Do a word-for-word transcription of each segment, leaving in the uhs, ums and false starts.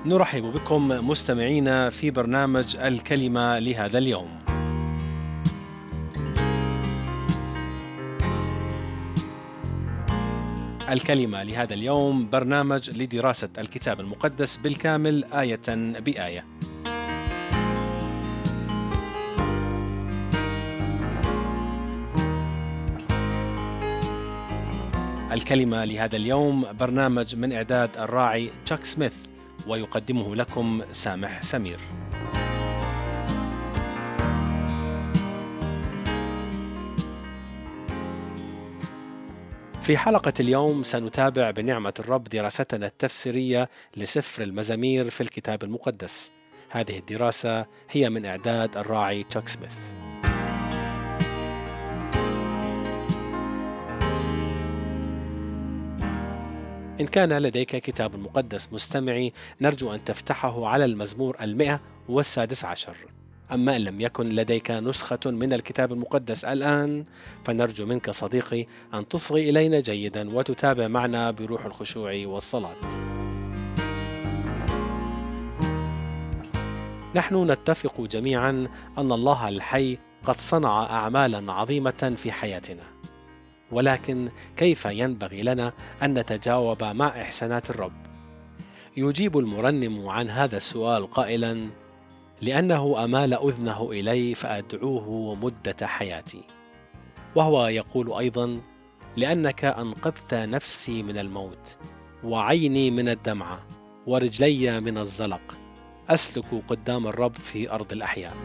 نرحب بكم مستمعينا في برنامج الكلمة لهذا اليوم. الكلمة لهذا اليوم برنامج لدراسة الكتاب المقدس بالكامل آية بآية. الكلمة لهذا اليوم برنامج من إعداد الراعي تشاك سميث، ويقدمه لكم سامح سمير. في حلقة اليوم سنتابع بنعمة الرب دراستنا التفسيرية لسفر المزامير في الكتاب المقدس. هذه الدراسة هي من إعداد الراعي تشاك سميث. إن كان لديك كتاب مقدس مستمعي، نرجو أن تفتحه على المزمور المئة والسادس عشر. أما إن لم يكن لديك نسخة من الكتاب المقدس الآن، فنرجو منك صديقي أن تصغي إلينا جيدا وتتابع معنا بروح الخشوع والصلاة. نحن نتفق جميعا أن الله الحي قد صنع أعمالا عظيمة في حياتنا، ولكن كيف ينبغي لنا أن نتجاوب مع إحسانات الرب؟ يجيب المرنم عن هذا السؤال قائلا: لأنه أمال أذنه إلي فأدعوه مدة حياتي. وهو يقول أيضا: لأنك أنقذت نفسي من الموت، وعيني من الدمعة، ورجلي من الزلق، أسلك قدام الرب في أرض الأحياء.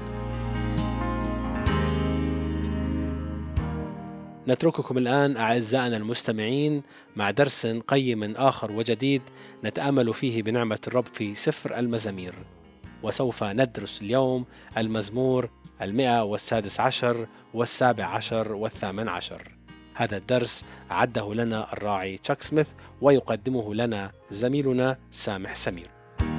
نترككم الآن أعزائنا المستمعين مع درس قيم آخر وجديد نتأمل فيه بنعمة الرب في سفر المزامير. وسوف ندرس اليوم المزمور المئة والسادس عشر والسابع عشر والثامن عشر. هذا الدرس أعده لنا الراعي تشاك سميث، ويقدمه لنا زميلنا سامح سمير.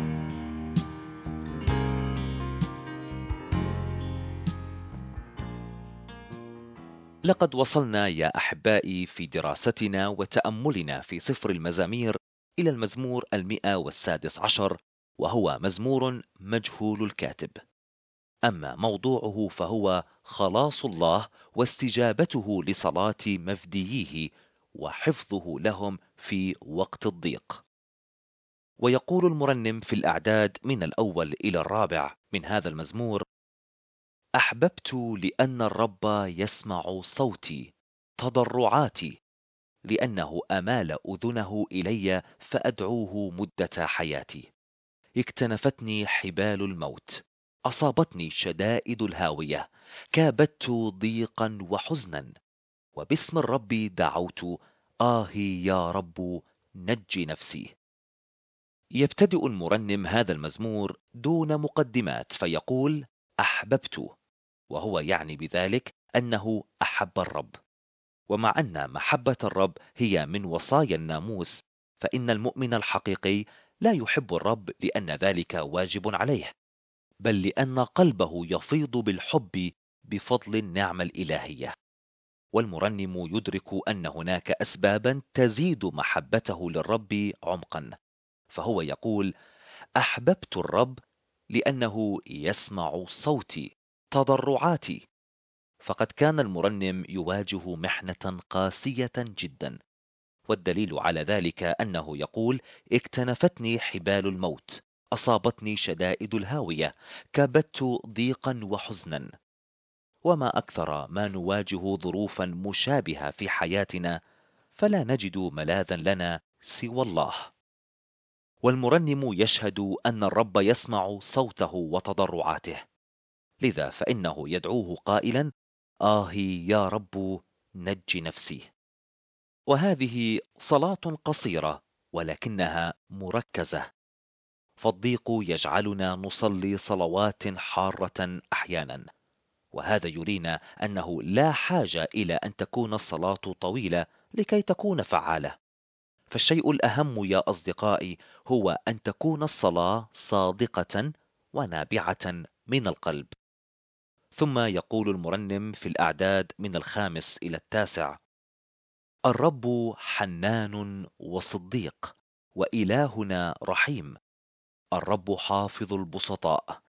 لقد وصلنا يا أحبائي في دراستنا وتأملنا في سفر المزامير إلى المزمور المئة والسادس عشر، وهو مزمور مجهول الكاتب. أما موضوعه فهو خلاص الله واستجابته لصلاة مفدييه وحفظه لهم في وقت الضيق. ويقول المرنم في الأعداد من الأول إلى الرابع من هذا المزمور: أحببت لأن الرب يسمع صوتي، تضرعاتي، لأنه أمال أذنه إلي فأدعوه مدة حياتي. اكتنفتني حبال الموت، أصابتني شدائد الهاوية، كابدت ضيقا وحزنا، وباسم الرب دعوت، آهي يا رب نج نفسي. يبتدئ المرنم هذا المزمور دون مقدمات فيقول: أحببت، وهو يعني بذلك أنه أحب الرب. ومع أن محبة الرب هي من وصايا الناموس، فإن المؤمن الحقيقي لا يحب الرب لأن ذلك واجب عليه، بل لأن قلبه يفيض بالحب بفضل النعمة الإلهية. والمرنم يدرك أن هناك أسبابا تزيد محبته للرب عمقا، فهو يقول: أحببت الرب لأنه يسمع صوتي، تضرعاتي. فقد كان المرنم يواجه محنة قاسية جدا، والدليل على ذلك أنه يقول: اكتنفتني حبال الموت، أصابتني شدائد الهاوية، كابدت ضيقا وحزنا. وما أكثر ما نواجه ظروفا مشابهة في حياتنا، فلا نجد ملاذا لنا سوى الله. والمرنم يشهد أن الرب يسمع صوته وتضرعاته، لذا فإنه يدعوه قائلا: آهي يا رب نج نفسي. وهذه صلاة قصيرة ولكنها مركزة، فالضيق يجعلنا نصلي صلوات حارة أحيانا، وهذا يرينا أنه لا حاجة إلى أن تكون الصلاة طويلة لكي تكون فعالة. فالشيء الأهم يا أصدقائي هو أن تكون الصلاة صادقة ونابعة من القلب. ثم يقول المرنم في الأعداد من الخامس إلى التاسع: الرب حنان وصديق، وإلهنا رحيم، الرب حافظ البسطاء،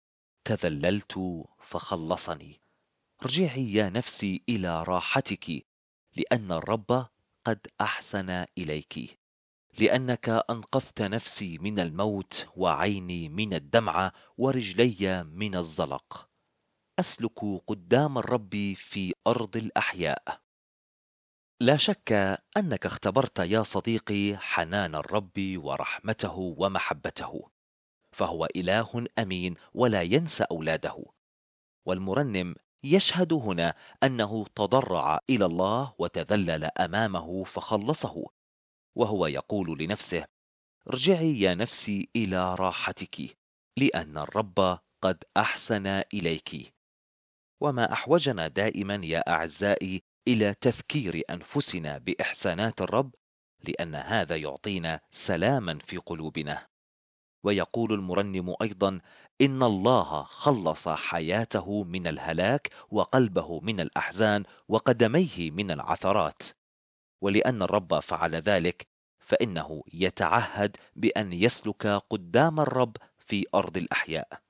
تذللت فخلصني. ارجعي يا نفسي إلى راحتك، لأن الرب قد أحسن إليك. لأنك أنقذت نفسي من الموت، وعيني من الدمع، ورجلي من الزلق. أسلك قدام الرب في أرض الأحياء. لا شك أنك اختبرت يا صديقي حنان الرب ورحمته ومحبته، فهو إله أمين ولا ينسى أولاده. والمرنم يشهد هنا أنه تضرع إلى الله وتذلل أمامه فخلصه، وهو يقول لنفسه: ارجعي يا نفسي إلى راحتك، لأن الرب قد أحسن إليك. وما أحوجنا دائما يا أعزائي إلى تذكير أنفسنا بإحسانات الرب، لأن هذا يعطينا سلاما في قلوبنا. ويقول المرنم أيضا: إن الله خلص حياته من الهلاك، وقلبه من الأحزان، وقدميه من العثرات. ولأن الرب فعل ذلك، فإنه يتعهد بأن يسلك قدام الرب في أرض الأحياء.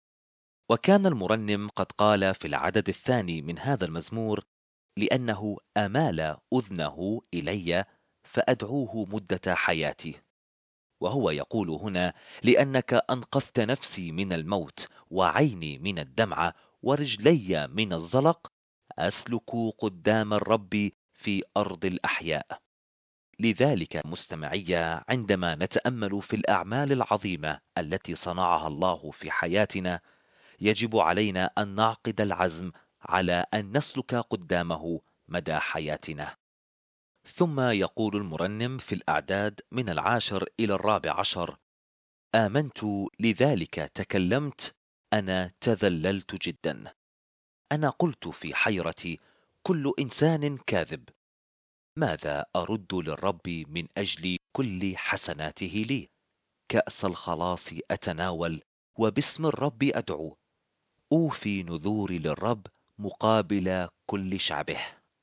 وكان المرنم قد قال في العدد الثاني من هذا المزمور: لأنه أمال أذنه إلي فأدعوه مدة حياتي. وهو يقول هنا: لأنك أنقذت نفسي من الموت، وعيني من الدمع، ورجلي من الزلق، أسلك قدام الرب في أرض الأحياء. لذلك مستمعي، عندما نتأمل في الأعمال العظيمة التي صنعها الله في حياتنا، يجب علينا أن نعقد العزم على أن نسلك قدامه مدى حياتنا. ثم يقول المرنم في الأعداد من العاشر إلى الرابع عشر: آمنت لذلك تكلمت، أنا تذللت جدا. أنا قلت في حيرتي: كل إنسان كاذب. ماذا أرد للرب من أجل كل حسناته لي؟ كأس الخلاص أتناول، وباسم الرب أدعو. أوفي نذوري للرب مقابل كل شعبه.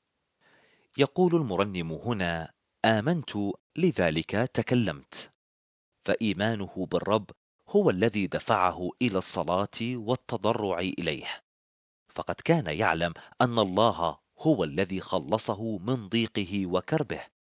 يقول المرنم هنا: آمنت لذلك تكلمت. فإيمانه بالرب هو الذي دفعه إلى الصلاة والتضرع إليه، فقد كان يعلم أن الله هو الذي خلصه من ضيقه وكربه.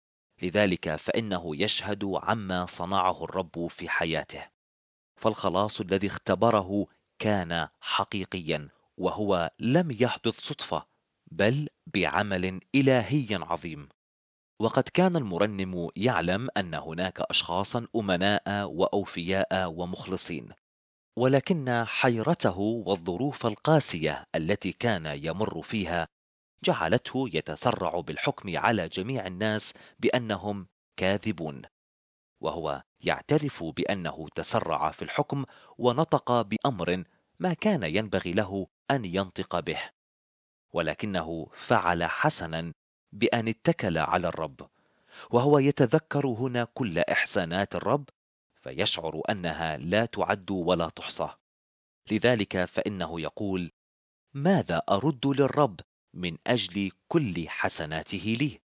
لذلك فإنه يشهد عما صنعه الرب في حياته. فالخلاص الذي اختبره كان حقيقيا، وهو لم يحدث صدفة، بل بعمل إلهي عظيم. وقد كان المرنم يعلم أن هناك أشخاصا أمناء وأوفياء ومخلصين، ولكن حيرته والظروف القاسية التي كان يمر فيها جعلته يتسرع بالحكم على جميع الناس بأنهم كاذبون. وهو يعترف بأنه تسرع في الحكم ونطق بأمر ما كان ينبغي له أن ينطق به، ولكنه فعل حسنا بأن اتكل على الرب. وهو يتذكر هنا كل إحسانات الرب، فيشعر أنها لا تعد ولا تحصى. لذلك فإنه يقول: ماذا أرد للرب من أجل كل حسناته لي؟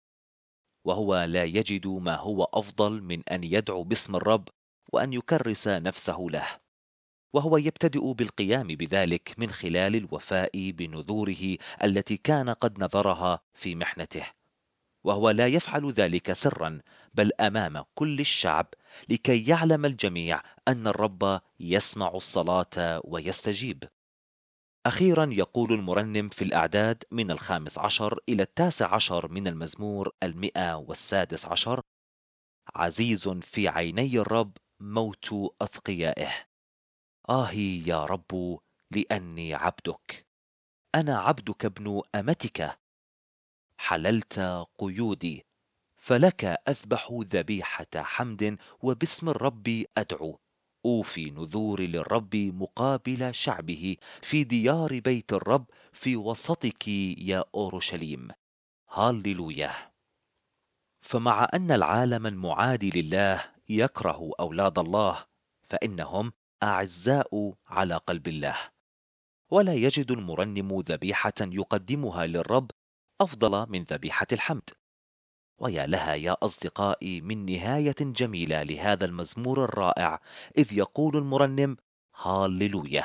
وهو لا يجد ما هو أفضل من أن يدعو باسم الرب وأن يكرس نفسه له. وهو يبتدئ بالقيام بذلك من خلال الوفاء بنذوره التي كان قد نذرها في محنته. وهو لا يفعل ذلك سرا، بل أمام كل الشعب، لكي يعلم الجميع أن الرب يسمع الصلاة ويستجيب. أخيرا يقول المرنم في الأعداد من الخامس عشر إلى التاسع عشر من المزمور المئة والسادس عشر: عزيز في عيني الرب موت أتقيائه. آهي يا رب، لأني عبدك، أنا عبدك ابن أمتك. حللت قيودي، فلك أذبح ذبيحة حمد، وباسم الرب أدعو. أوفي نذوري للرب مقابل شعبه، في ديار بيت الرب، في وسطك يا أورشليم. هاليلويا. فمع أن العالم المعادي لله يكره أولاد الله، فإنهم أعزاء على قلب الله. ولا يجد المرنم ذبيحة يقدمها للرب أفضل من ذبيحة الحمد. ويا لها يا أصدقائي من نهاية جميلة لهذا المزمور الرائع، إذ يقول المرنم: هاللويا.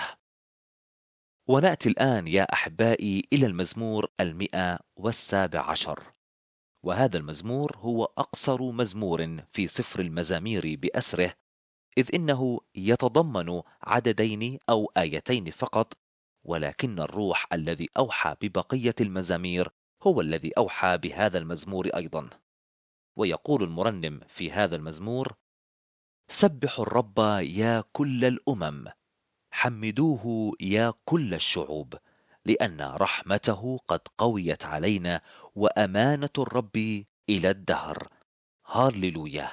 ونأتي الآن يا أحبائي إلى المزمور المئة والسابع عشر، وهذا المزمور هو أقصر مزمور في سفر المزامير بأسره، إذ إنه يتضمن عددين أو آيتين فقط، ولكن الروح الذي أوحى ببقية المزامير هو الذي أوحى بهذا المزمور أيضا. ويقول المرنم في هذا المزمور: سبحوا الرب يا كل الأمم، حمدوه يا كل الشعوب، لأن رحمته قد قويت علينا، وأمانة الرب إلى الدهر. هاللويا.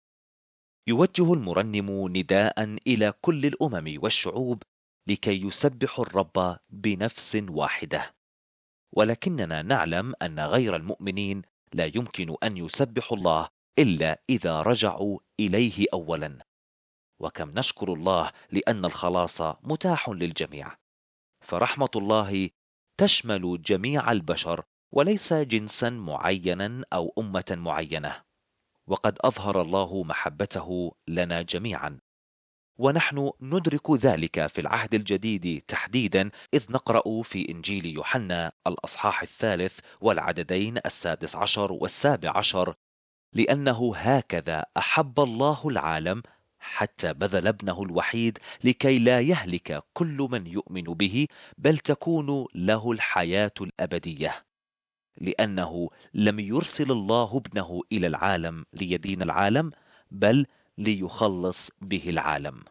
يوجه المرنم نداء إلى كل الأمم والشعوب لكي يسبحوا الرب بنفس واحدة، ولكننا نعلم أن غير المؤمنين لا يمكن أن يسبحوا الله إلا إذا رجعوا إليه أولا. وكم نشكر الله لأن الخلاص متاح للجميع، فرحمة الله تشمل جميع البشر وليس جنسا معينا أو أمة معينة، وقد أظهر الله محبته لنا جميعا، ونحن ندرك ذلك في العهد الجديد تحديدا، إذ نقرأ في إنجيل يوحنا الأصحاح الثالث والعددين السادس عشر والسابع عشر: لأنه هكذا أحب الله العالم حتى بذل ابنه الوحيد، لكي لا يهلك كل من يؤمن به، بل تكون له الحياة الأبدية. لأنه لم يرسل الله ابنه إلى العالم ليدين العالم، بل ليخلص به العالم.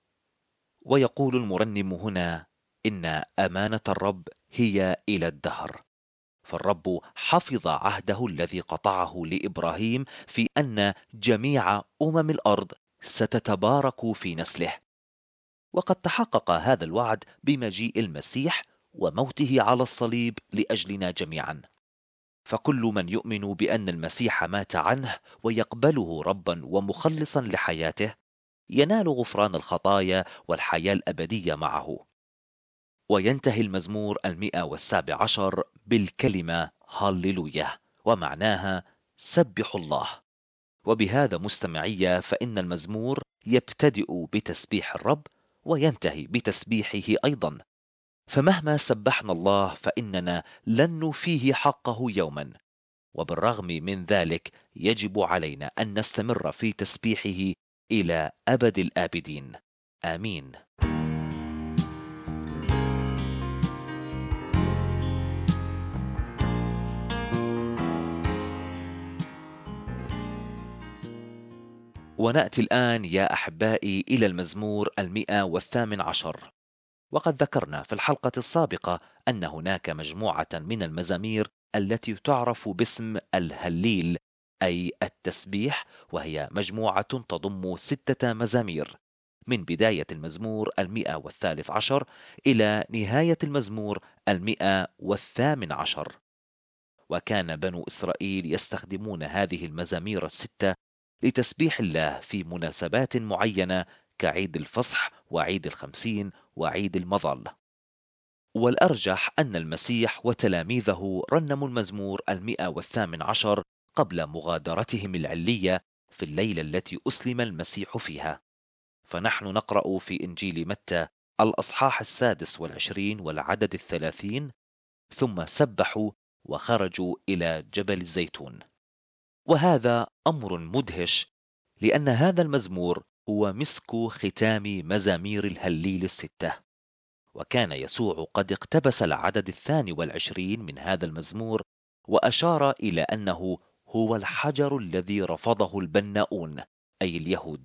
ويقول المرنم هنا: إن أمانة الرب هي إلى الدهر، فالرب حفظ عهده الذي قطعه لإبراهيم في أن جميع أمم الأرض ستتبارك في نسله. وقد تحقق هذا الوعد بمجيء المسيح وموته على الصليب لأجلنا جميعا. فكل من يؤمن بأن المسيح مات عنه ويقبله ربا ومخلصا لحياته ينال غفران الخطايا والحياة الأبدية معه. وينتهي المزمور المئة والسابع عشر بالكلمة هاللويا، ومعناها سبحوا الله. وبهذا مستمعية فإن المزمور يبتدئ بتسبيح الرب وينتهي بتسبيحه أيضا، فمهما سبحنا الله فإننا لن نوفيه حقه يوما، وبالرغم من ذلك يجب علينا أن نستمر في تسبيحه إلى أبد الآبدين. آمين. ونأتي الآن يا أحبائي إلى المزمور المئة والثامن عشر. وقد ذكرنا في الحلقة السابقة أن هناك مجموعة من المزامير التي تعرف باسم الهليل، أي التسبيح، وهي مجموعة تضم ستة مزامير، من بداية المزمور المئة والثالث عشر إلى نهاية المزمور المئة والثامن عشر. وكان بنو إسرائيل يستخدمون هذه المزامير الستة لتسبيح الله في مناسبات معينة كعيد الفصح وعيد الخمسين وعيد المظل. والأرجح أن المسيح وتلاميذه رنموا المزمور المئة والثامن عشر قبل مغادرتهم العلية في الليلة التي أسلم المسيح فيها. فنحن نقرأ في إنجيل متى الأصحاح السادس والعشرين والعدد الثلاثين: ختم سبحوا وخرجوا إلى جبل الزيتون. وهذا أمر مدهش، لأن هذا المزمور هو مسك ختام مزامير الهليل الستة. وكان يسوع قد اقتبس العدد الثاني والعشرين من هذا المزمور، وأشار إلى أنه هو الحجر الذي رفضه البناؤون، أي اليهود.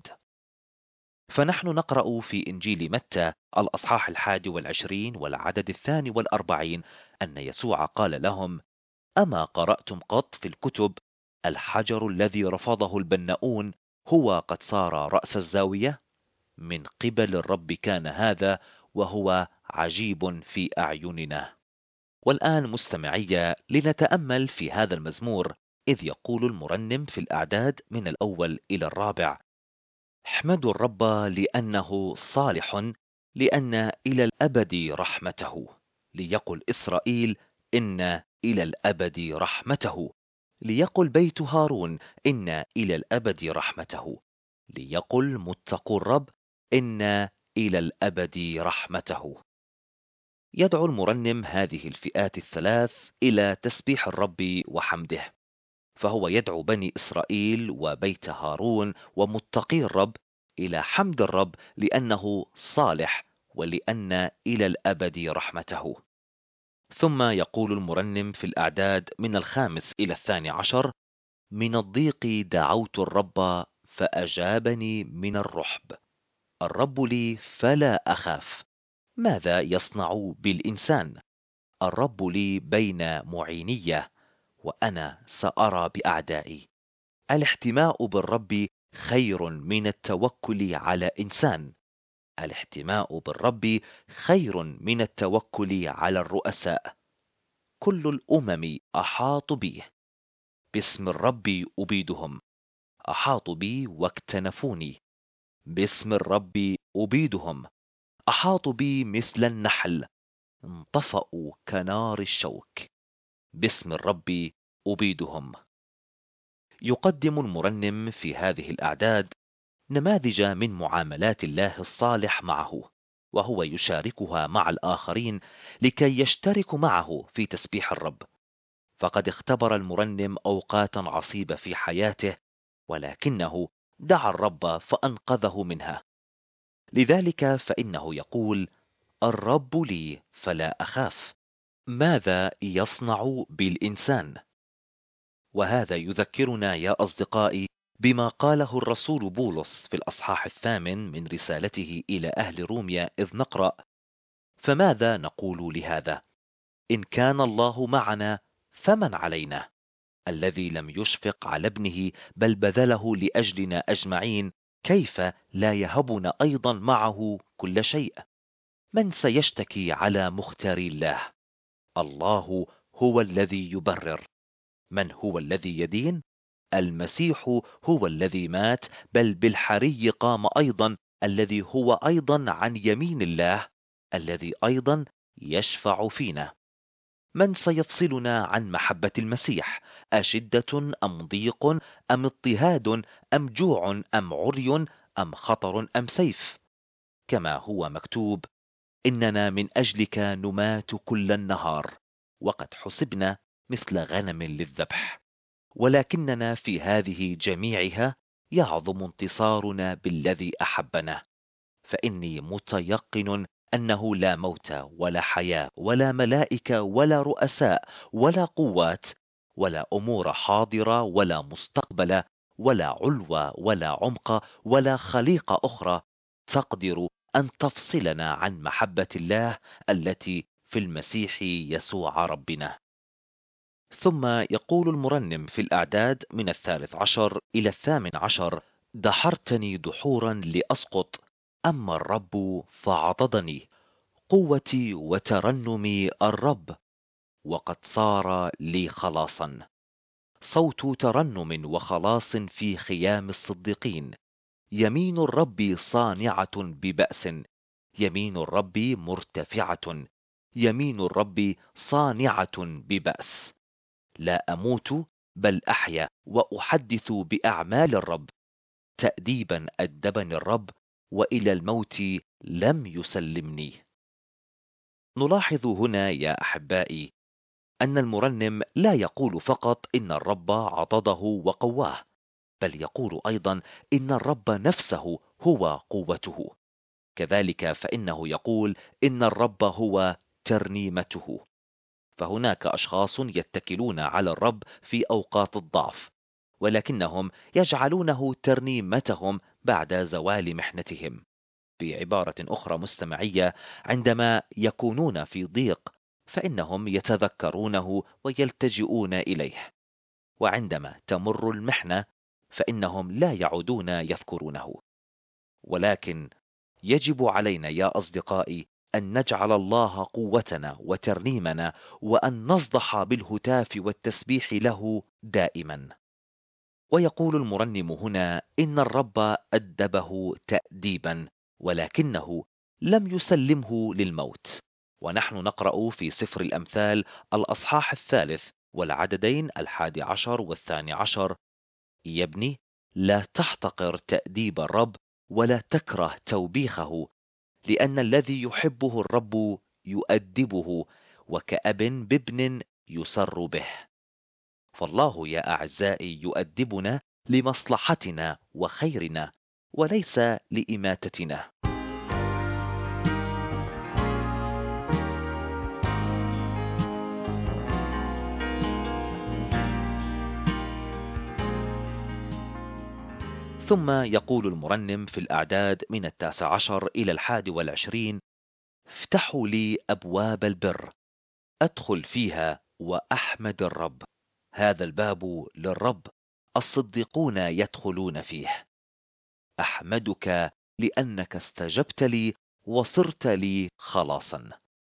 فنحن نقرأ في إنجيل متى الأصحاح الحادي والعشرين والعدد الثاني والأربعين أن يسوع قال لهم: أما قرأتم قط في الكتب الحجر الذي رفضه البناؤون هو قد صار رأس الزاوية؟ من قبل الرب كان هذا، وهو عجيب في أعيننا. والآن مستمعي لنتأمل في هذا المزمور، إذ يقول المرنم في الأعداد من الأول إلى الرابع: احمدوا الرب لأنه صالح، لأن إلى الأبد رحمته. ليقل إسرائيل: إن إلى الأبد رحمته، ليقل بيت هارون إن إلى الأبد رحمته، ليقل متقو الرب إن إلى الأبد رحمته. يدعو المرنم هذه الفئات الثلاث إلى تسبيح الرب وحمده، فهو يدعو بني إسرائيل وبيت هارون ومتقي الرب إلى حمد الرب لأنه صالح ولأن إلى الأبد رحمته. ثم يقول المرنم في الأعداد من الخامس إلى الثاني عشر: من الضيق دعوت الرب فأجابني من الرحب، الرب لي فلا أخاف، ماذا يصنع بالإنسان؟ الرب لي بين معينية وأنا سأرى بأعدائي. الاحتماء بالرب خير من التوكل على إنسان، الاحتماء بالرب خير من التوكل على الرؤساء. كل الأمم أحاطوا بي، باسم الرب أبيدهم، أحاطوا بي واكتنفوني، باسم الرب أبيدهم، أحاطوا بي مثل النحل، انطفأوا كنار الشوك، باسم الرب أبيدهم. يقدم المرنم في هذه الأعداد نماذج من معاملات الله الصالح معه، وهو يشاركها مع الآخرين لكي يشتركوا معه في تسبيح الرب. فقد اختبر المرنم أوقاتا عصيبة في حياته، ولكنه دعا الرب فأنقذه منها. لذلك فإنه يقول: الرب لي فلا أخاف، ماذا يصنع بالإنسان؟ وهذا يذكرنا يا أصدقائي بما قاله الرسول بولس في الأصحاح الثامن من رسالته إلى أهل روميا، إذ نقرأ: فماذا نقول لهذا؟ إن كان الله معنا فمن علينا؟ الذي لم يشفق على ابنه بل بذله لأجلنا أجمعين، كيف لا يهبنا أيضا معه كل شيء؟ من سيشتكي على مختار الله؟ الله هو الذي يبرر. من هو الذي يدين؟ المسيح هو الذي مات، بل بالحري قام أيضا، الذي هو أيضا عن يمين الله، الذي أيضا يشفع فينا. من سيفصلنا عن محبة المسيح؟ أشدة أم ضيق أم اضطهاد أم جوع أم عري أم خطر أم سيف؟ كما هو مكتوب: إننا من أجلك نمات كل النهار، وقد حسبنا مثل غنم للذبح، ولكننا في هذه جميعها يعظم انتصارنا بالذي أحبنا. فإني متيقن أنه لا موت ولا حياة ولا ملائكة ولا رؤساء ولا قوات ولا أمور حاضرة ولا مستقبلة ولا علو ولا عمق ولا خليقة أخرى تقدر أن تفصلنا عن محبة الله التي في المسيح يسوع ربنا. ثم يقول المرنم في الأعداد من الثالث عشر إلى الثامن عشر: دحرتني دحورا لأسقط، أما الرب فعضدني، قوتي وترنمي الرب، وقد صار لي خلاصا. صوت ترنم وخلاص في خيام الصديقين، يمين الرب صانعة ببأس، يمين الرب مرتفعة، يمين الرب صانعة ببأس. لا أموت بل أحيا وأحدث بأعمال الرب، تأديبا أدبني الرب وإلى الموت لم يسلمني. نلاحظ هنا يا أحبائي أن المرنم لا يقول فقط إن الرب عضده وقواه، بل يقول أيضا إن الرب نفسه هو قوته. كذلك فإنه يقول إن الرب هو ترنيمته. فهناك أشخاص يتكلون على الرب في أوقات الضعف، ولكنهم يجعلونه ترنيمتهم بعد زوال محنتهم. بعبارة أخرى مستمعية، عندما يكونون في ضيق فإنهم يتذكرونه ويلتجئون إليه، وعندما تمر المحنة فإنهم لا يعودون يذكرونه. ولكن يجب علينا يا أصدقائي أن نجعل الله قوتنا وترنيمنا، وأن نصدح بالهتاف والتسبيح له دائما. ويقول المرنم هنا إن الرب أدبه تأديبا، ولكنه لم يسلمه للموت. ونحن نقرأ في سفر الأمثال الأصحاح الثالث والعددين الحادي عشر والثاني عشر: يا ابني، لا تحتقر تأديب الرب ولا تكره توبيخه، لأن الذي يحبه الرب يؤدبه، وكأب بابن يسر به. فالله يا أعزائي يؤدبنا لمصلحتنا وخيرنا، وليس لإماتتنا. ثم يقول المرنم في الأعداد من التاسع عشر إلى الحادي والعشرين: افتحوا لي أبواب البر، أدخل فيها وأحمد الرب. هذا الباب للرب، الصديقون يدخلون فيه. أحمدك لأنك استجبت لي وصرت لي خلاصا.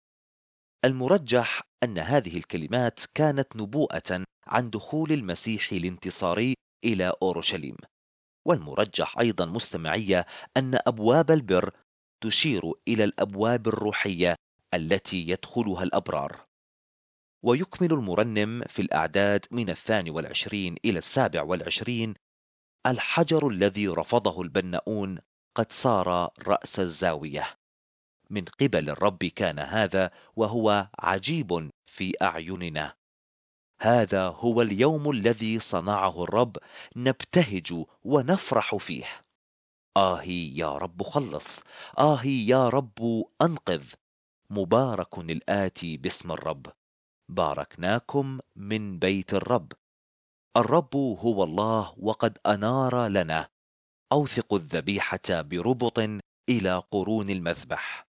المرجح أن هذه الكلمات كانت نبوءة عن دخول المسيح الانتصاري إلى أورشليم. والمرجح أيضا مستمعية أن أبواب البر تشير إلى الأبواب الروحية التي يدخلها الأبرار. ويكمل المرنم في الأعداد من الثاني والعشرين إلى السابع والعشرين: الحجر الذي رفضه البناؤون قد صار رأس الزاوية. من قبل الرب كان هذا، وهو عجيب في أعيننا. هذا هو اليوم الذي صنعه الرب، نبتهج ونفرح فيه. آهي يا رب خلص، آهي يا رب أنقذ. مبارك الآتي باسم الرب، باركناكم من بيت الرب. الرب هو الله وقد أنار لنا. أوثق الذبيحة بربط إلى قرون المذبح.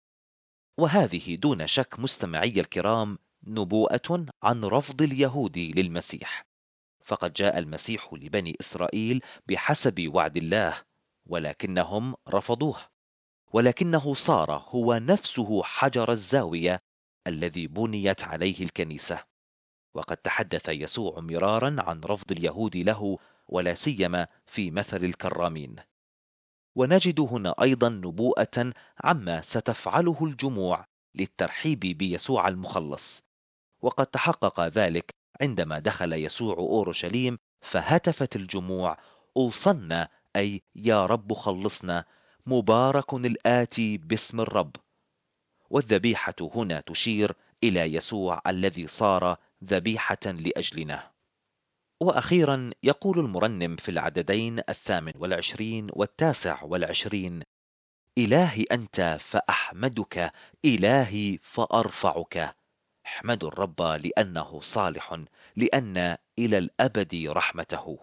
وهذه دون شك مستمعي الكرام نبوءة عن رفض اليهود للمسيح. فقد جاء المسيح لبني إسرائيل بحسب وعد الله، ولكنهم رفضوه. ولكنه صار هو نفسه حجر الزاوية الذي بنيت عليه الكنيسة. وقد تحدث يسوع مرارا عن رفض اليهود له، ولا سيما في مثل الكرامين. ونجد هنا أيضا نبوءة عما ستفعله الجموع للترحيب بيسوع المخلص. وقد تحقق ذلك عندما دخل يسوع أورشليم، فهتفت الجموع: أوصلنا، أي يا رب خلصنا، مبارك الآتي باسم الرب. والذبيحة هنا تشير إلى يسوع الذي صار ذبيحة لأجلنا. وأخيرا يقول المرنم في العددين الثامن والعشرين والتاسع والعشرين: إلهي أنت فأحمدك، إلهي فأرفعك. احمدوا الرب لأنه صالح، لأن إلى الأبد رحمته.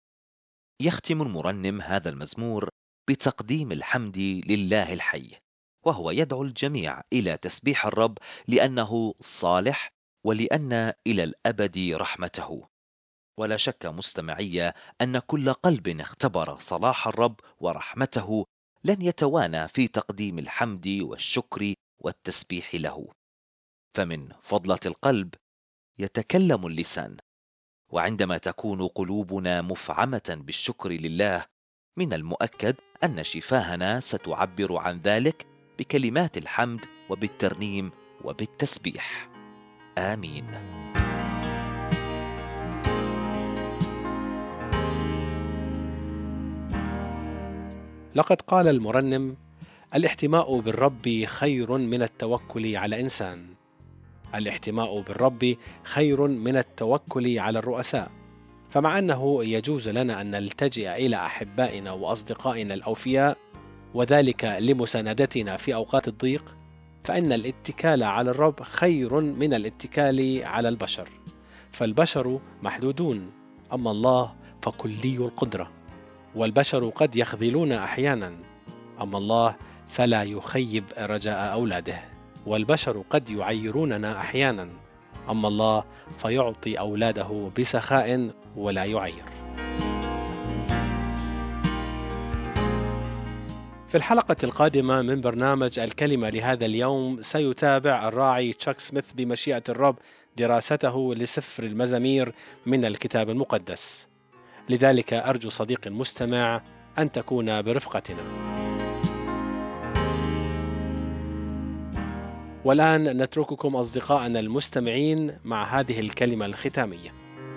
يختم المرنم هذا المزمور بتقديم الحمد لله الحي، وهو يدعو الجميع إلى تسبيح الرب لأنه صالح، ولأن إلى الأبد رحمته. ولا شك مستمعي أن كل قلب اختبر صلاح الرب ورحمته لن يتوانى في تقديم الحمد والشكر والتسبيح له. فمن فضلة القلب يتكلم اللسان. وعندما تكون قلوبنا مفعمة بالشكر لله، من المؤكد أن شفاهنا ستعبر عن ذلك بكلمات الحمد وبالترنيم وبالتسبيح. آمين. لقد قال المرنم: الاحتماء بالرب خير من التوكل على إنسان. الاحتماء بالرب خير من التوكل على الرؤساء. فمع أنه يجوز لنا أن نلتجئ إلى أحبائنا وأصدقائنا الأوفياء، وذلك لمساندتنا في أوقات الضيق، فإن الاتكال على الرب خير من الاتكال على البشر. فالبشر محدودون، أما الله فكلي القدرة. والبشر قد يخذلون أحيانا، أما الله فلا يخيب رجاء أولاده. والبشر قد يعيروننا أحيانا، أما الله فيعطي أولاده بسخاء ولا يعير. في الحلقة القادمة من برنامج الكلمة لهذا اليوم سيتابع الراعي تشاك سميث بمشيئة الرب دراسته لسفر المزامير من الكتاب المقدس. لذلك أرجو صديق المستمع أن تكون برفقتنا. والآن نترككم أصدقائنا المستمعين مع هذه الكلمة الختامية.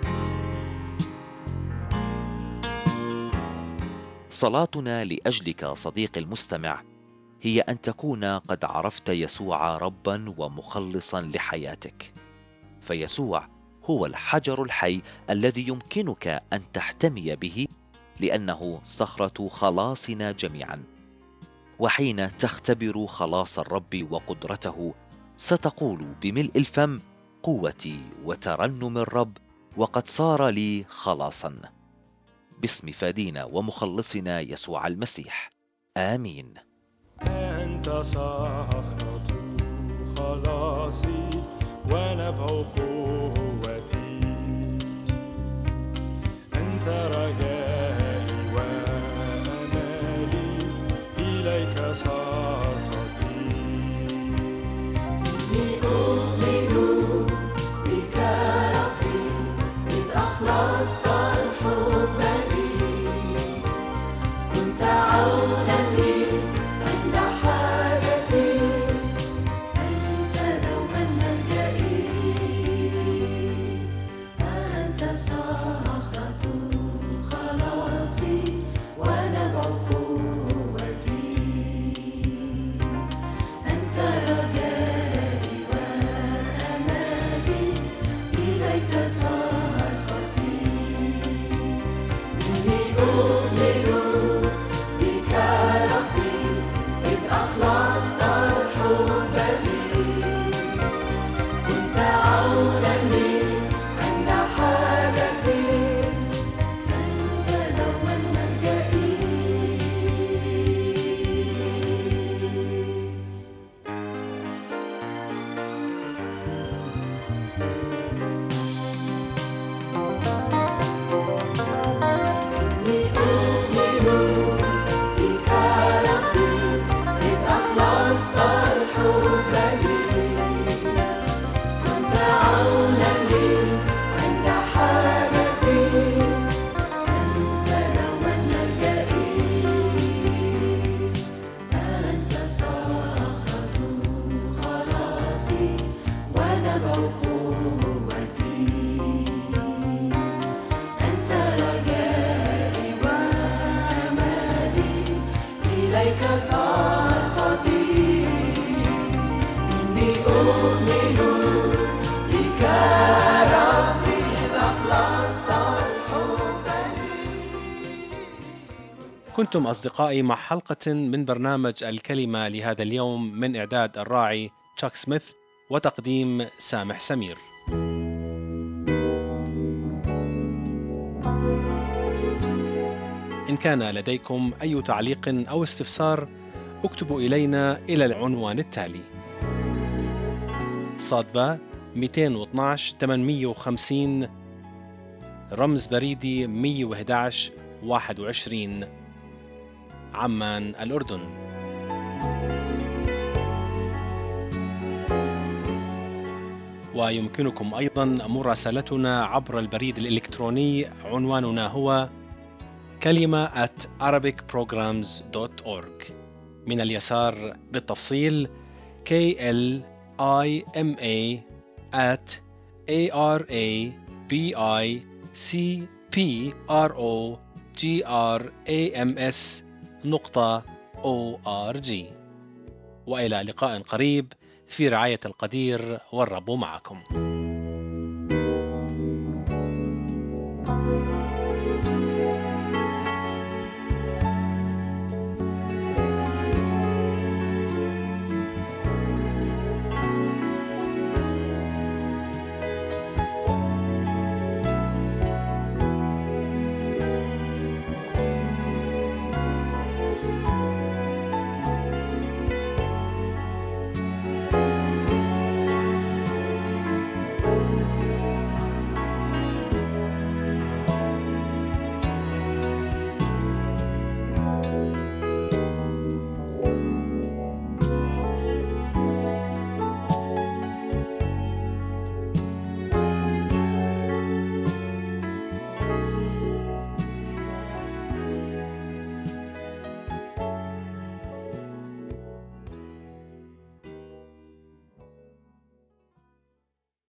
صلاتنا لأجلك صديقي المستمع هي أن تكون قد عرفت يسوع ربا ومخلصا لحياتك، فيسوع هو الحجر الحي الذي يمكنك أن تحتمي به، لأنه صخرة خلاصنا جميعا. وحين تختبر خلاص الرب وقدرته ستقول بملء الفم: قوتي وترنم الرب وقد صار لي خلاصا. باسم فادينا ومخلصنا يسوع المسيح، آمين. أنت صخرة خلاصي ونبع قوتي، أنت رجائي وأمالي، إليك صرختي. إني أؤمن بك ربي، إذ أخلصت الحب لي، كنت عونا لي عند حاجتي، أنت دوما ملجئي. أنت صخرة خلاصي ونبع قوتي، أنت رجائي وأمالي، إليك صرختي. إني أؤمن بك ربي، إذ أخلصت الحب لي، كنت عونا لي عند حاجتي، أنت دوما ملجئي. إني أؤمن بك ربي، إذ أخلصت الحب لي، كنت عونا لي عند حاجتي، أنت دوما ملجئي. أنت صخرة خلاصي ونبع قوتي، أنت رجائي وأمالي، إليك صرختي. إني أؤمن بك ربي، إذ أخلصت الحب لي. كنتم أصدقائي مع حلقة من برنامج الكلمة لهذا اليوم، من إعداد الراعي تشاك سميث وتقديم سامح سمير. إن كان لديكم أي تعليق أو استفسار اكتبوا إلينا إلى العنوان التالي: صادبة مئتين واثناشر ثمانمئة وخمسين، رمز بريدي مئة وأحد عشر واحد وعشرين، عمان الأردن. ويمكنكم أيضا مراسلتنا عبر البريد الإلكتروني، عنواننا هو كلمة at arabic programs dot org. من اليسار بالتفصيل K L I M A at A R A B I C P R O G R A M S نقطة O R G. وإلى لقاء قريب في رعاية القدير، والرب معكم.